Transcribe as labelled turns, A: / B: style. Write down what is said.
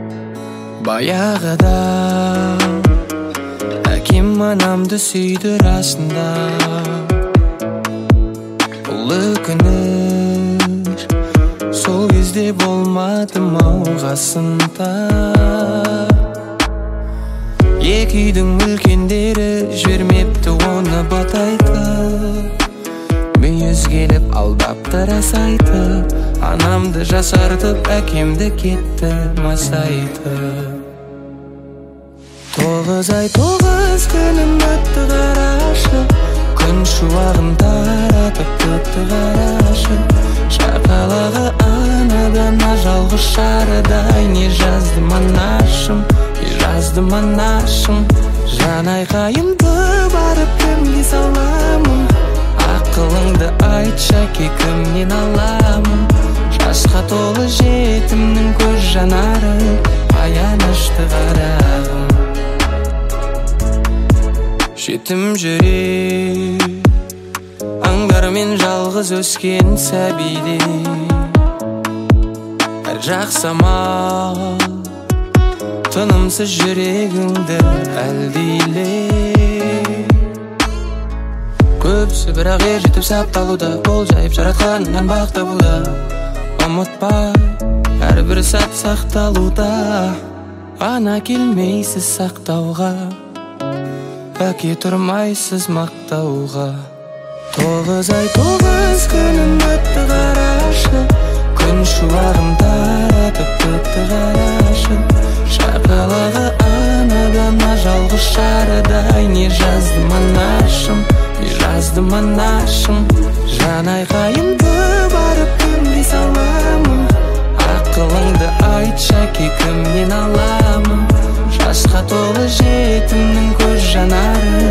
A: Баяғыда әкем анамды сүйді расында. Бұл өкініш сол кезде болмадым ау қасында. Екі үйдің үлкендері жібермепті оны батайтып. Мүйіз келіп алдапты рас айтып. Анамды жасартып әкемді кетті масайтып. 9 ай 9 күнім өтті қарашы. Күн шуағын таратып өтті қарашы. Шақалағы анадан жалғыз шарыдай. Не жаздым анашым, не жаздым анашым. Жан айқайымды барып кімге саламын? Ақылыңды айтшы әке, кімнен аламын? Жасқа толы жетімнің көз жанары, аянышты қарағым. Жетім жүрек аңдармен жалғыз өскен сәбиде. Әр жақсама тынымсыз жүрегіңді әлдейле. Көпсі бірақ жетіп сапталуда. Бол жайып жаратқаннан бақ табуда. Ұмытпа, әрбір сәт сақталуда. Ана келмейсіз сақтауға, әке тұрмайсыз мақтауға. 9 ай 9 күнім өтті қарашы. Күн шуағын таратып өтті қарашы. Шақалағы анадан жалғыз шарыдай. Не жаздым анашым, не жаздым анашым. Жан айқайымды барып кімге саламын? Ақылыңды айтшы әке, кімнен аламын? Жасқа толы жетімнің көз жанары,